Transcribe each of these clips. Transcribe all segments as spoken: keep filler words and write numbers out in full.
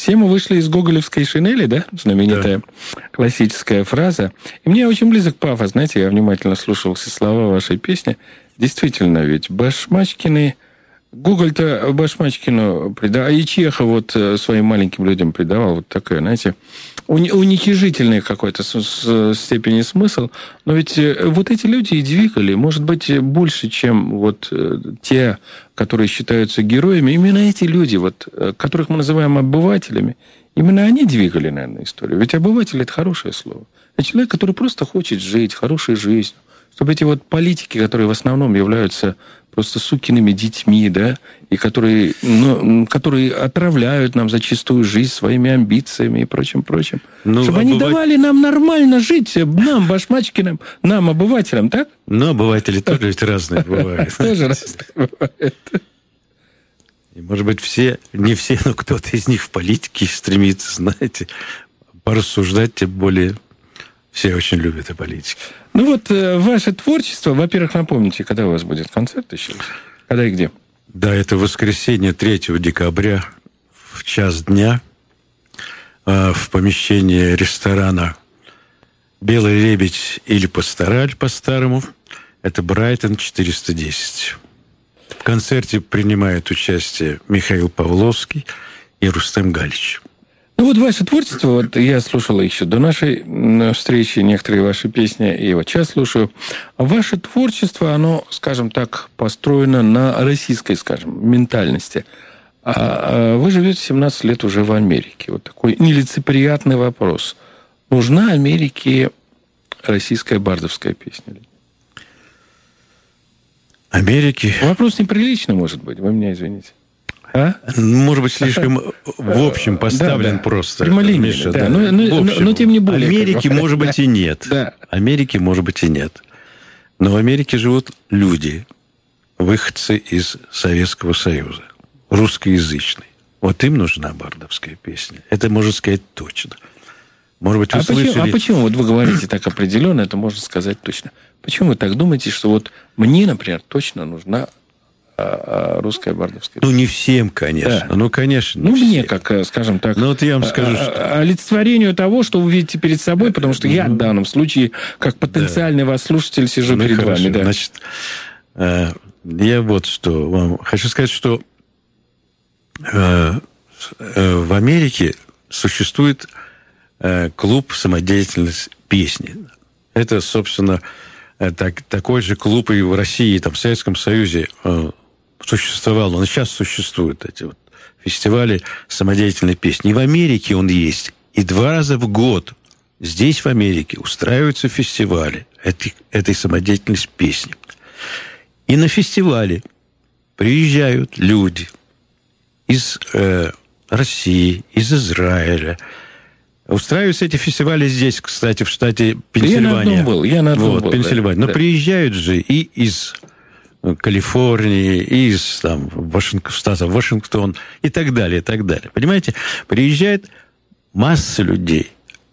Все мы вышли из гоголевской шинели, да? Знаменитая да. классическая фраза. И мне очень близок пафос. Знаете, я внимательно слушал все слова вашей песни. Действительно, ведь Башмачкины... Гоголь-то Башмачкину придавал, и Чехов вот своим маленьким людям придавал вот такое, знаете, уничижительный какой-то степени смысл. Но ведь вот эти люди и двигали, может быть, больше, чем вот те, которые считаются героями. Именно эти люди, вот, которых мы называем обывателями, именно они двигали, наверное, историю. Ведь обыватель – это хорошее слово. Это человек, который просто хочет жить хорошей жизнью. Чтобы эти вот политики, которые в основном являются просто сукиными детьми, да, и которые, ну, которые отравляют нам зачастую жизнь своими амбициями и прочим, прочим. Ну, чтобы обыватель... они давали нам нормально жить, нам, Башмачкиным, нам, обывателям, так? Ну, обыватели тоже ведь разные бывают. Тоже разные бывают. И, может быть, все, не все, но кто-то из них в политике стремится, знаете, порассуждать, тем более все очень любят о политике. Ну вот, ваше творчество, во-первых, напомните, когда у вас будет концерт еще? Когда и где? Да, это воскресенье третьего декабря в час дня в помещении ресторана «Белый лебедь» или «Пастораль» по-старому. Это Брайтон четыреста десять. В концерте принимают участие Михаил Павловский и Рустем Галич. Ну вот ваше творчество, вот я слушал еще до нашей встречи некоторые ваши песни, и вот сейчас слушаю. Ваше творчество, оно, скажем так, построено на российской, скажем, ментальности. А вы живете семнадцать лет уже в Америке. Вот такой нелицеприятный вопрос. Нужна Америке российская бардовская песня? Америке? Вопрос неприличный, может быть, вы меня извините. А? Может быть, слишком в общем поставлен да, да. просто. Прямолинейно, Миша, да. Да. Но, но, но, но тем не более. Америки, может быть, и нет. Да. Америки, может быть, и нет. Но в Америке живут люди, выходцы из Советского Союза, русскоязычные. Вот им нужна бардовская песня. Это можно сказать точно. Может быть, вы а слышали... Почему, а почему вот вы говорите так определенно, это можно сказать точно? Почему вы так думаете, что вот мне, например, точно нужна русская бардовская? Ну, не всем, конечно. Да. Ну, конечно, не Ну, всем. мне, как, скажем так... Ну, вот я вам скажу, что... олицетворению того, что вы видите перед собой, потому что я в данном случае, как потенциальный да. ваш слушатель, сижу ну, перед хорошо. вами. Да. Значит, я вот что вам хочу сказать, что в Америке существует клуб «Самодеятельность песни». Это, собственно, так, такой же клуб и в России, и там, в Советском Союзе существовал, он сейчас существует, эти вот фестивали самодеятельной песни. И в Америке он есть. И два раза в год здесь, в Америке, устраиваются фестивали этой, этой самодеятельной песни. И на фестивале приезжают люди из э, России, из Израиля. Устраиваются эти фестивали здесь, кстати, в штате Пенсильвания. Я на одном был, я на одном вот, был. Пенсильвания. Да. Но да. приезжают же и из Калифорнии, и из там, Вашинг... штата Вашингтон, и так далее, и так далее. Понимаете? Приезжает масса людей.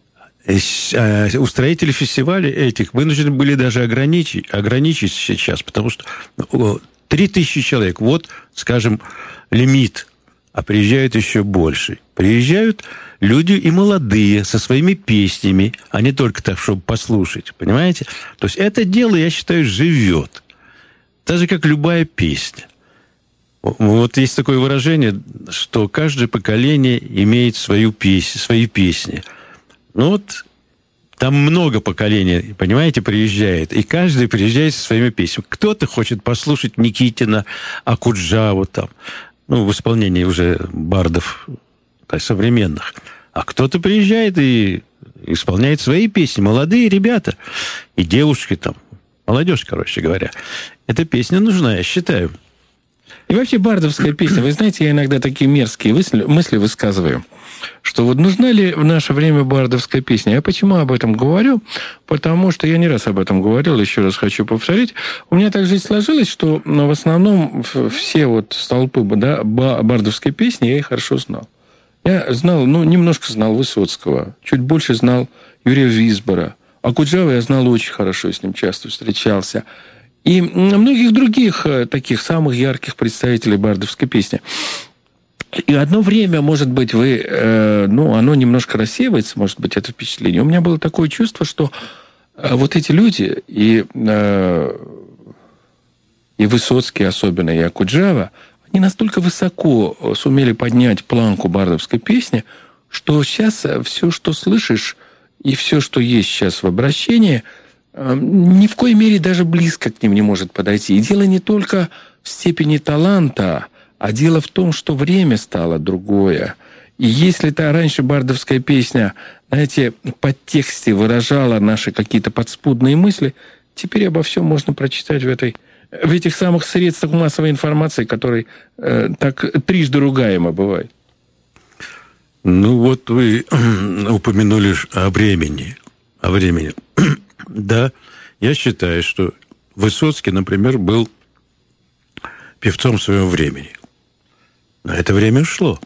Устроители фестивалей этих вынуждены были даже ограничить, ограничить сейчас, потому что три тысячи человек, вот, скажем, лимит, а приезжают еще больше. Приезжают люди и молодые, со своими песнями, а не только так, чтобы послушать, понимаете? То есть это дело, я считаю, живет. Так же, как любая песня. Вот есть такое выражение, что каждое поколение имеет свою песню, свои песни. Ну вот там много поколений, понимаете, приезжает, и каждый приезжает со своими песнями. Кто-то хочет послушать Никитина, Акуджаву там, ну, в исполнении уже бардов так, современных. А кто-то приезжает и исполняет свои песни. Молодые ребята и девушки там, молодежь, короче говоря. Эта песня нужна, я считаю. И вообще бардовская песня. Вы знаете, я иногда такие мерзкие мысли, мысли высказываю, что вот нужна ли в наше время бардовская песня. Я почему об этом говорю? Потому что я не раз об этом говорил, еще раз хочу повторить. У меня так жизнь сложилась, что в основном все вот столпы да, бардовской песни я их хорошо знал. Я знал, ну, немножко знал Высоцкого, чуть больше знал Юрия Висбора. А Акуджаву я знал очень хорошо, с ним часто встречался. И многих других таких самых ярких представителей бардовской песни. И одно время, может быть, вы, э, ну, оно немножко рассеивается, может быть, это впечатление. У меня было такое чувство, что э, вот эти люди, и, э, и Высоцкий особенно, и Окуджава, они настолько высоко сумели поднять планку бардовской песни, что сейчас все, что слышишь, и все, что есть сейчас в обращении, э, ни в коей мере даже близко к ним не может подойти. И дело не только в степени таланта, а дело в том, что время стало другое. И если та раньше бардовская песня, знаете, под тексте выражала наши какие-то подспудные мысли, теперь обо всем можно прочитать в, этой, в этих самых средствах массовой информации, которые э, так трижды ругаемо бывают. Ну, вот вы упомянули о времени. О времени. Да, я считаю, что Высоцкий, например, был певцом своего времени. Но это время ушло.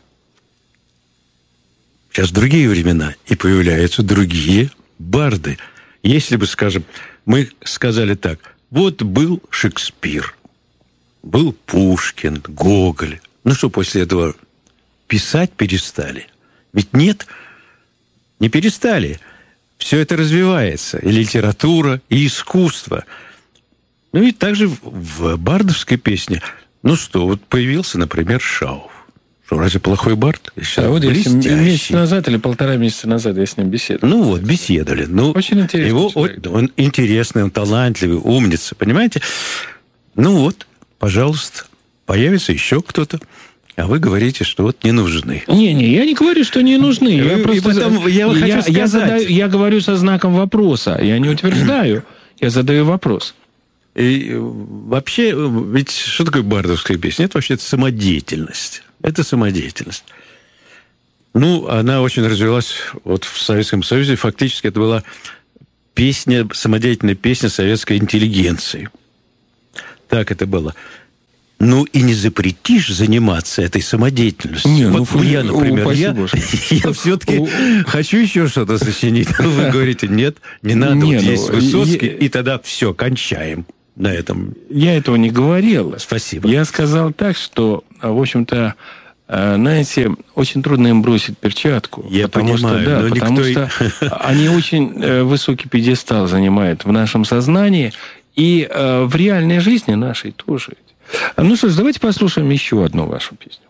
Сейчас другие времена, и появляются другие барды. Если бы, скажем, мы сказали так, вот был Шекспир, был Пушкин, Гоголь. Ну что, после этого писать перестали? Ведь нет, не перестали. Все это развивается. И литература, и искусство. Ну и также в бардовской песне. Ну что, вот появился, например, Шауф. Что, разве плохой бард? А вот месяц назад или полтора месяца назад я с ним беседовал. Ну вот, беседовали. Ну, очень интересный его, человек. Он, он интересный, он талантливый, умница, понимаете? Ну вот, пожалуйста, появится еще кто-то, а вы говорите, что вот не нужны. Не-не, я не говорю, что не нужны. Я и просто потом, я, я, хочу я, сказать... я, задаю, я говорю со знаком вопроса. Я не утверждаю, я задаю вопрос. И вообще, ведь что такое бардовская песня? Это вообще самодеятельность. Это самодеятельность. Ну, она очень развилась вот в Советском Союзе. Фактически это была песня, самодеятельная песня советской интеллигенции. Так это было. Ну, и не запретишь заниматься этой самодеятельностью. Не, вот ну, я, например, я, я все-таки у... хочу еще что-то сочинить. Вы говорите, нет, не надо, не, вот ну, есть Высоцкий, я... и тогда все, кончаем на этом. Я этого не говорил. Спасибо. Я сказал так, что, в общем-то, знаете, очень трудно им бросить перчатку. Я потому понимаю, что, да, но потому никто... что они очень высокий пьедестал занимают в нашем сознании и в реальной жизни нашей тоже. Ну что ж, давайте послушаем еще одну вашу песню.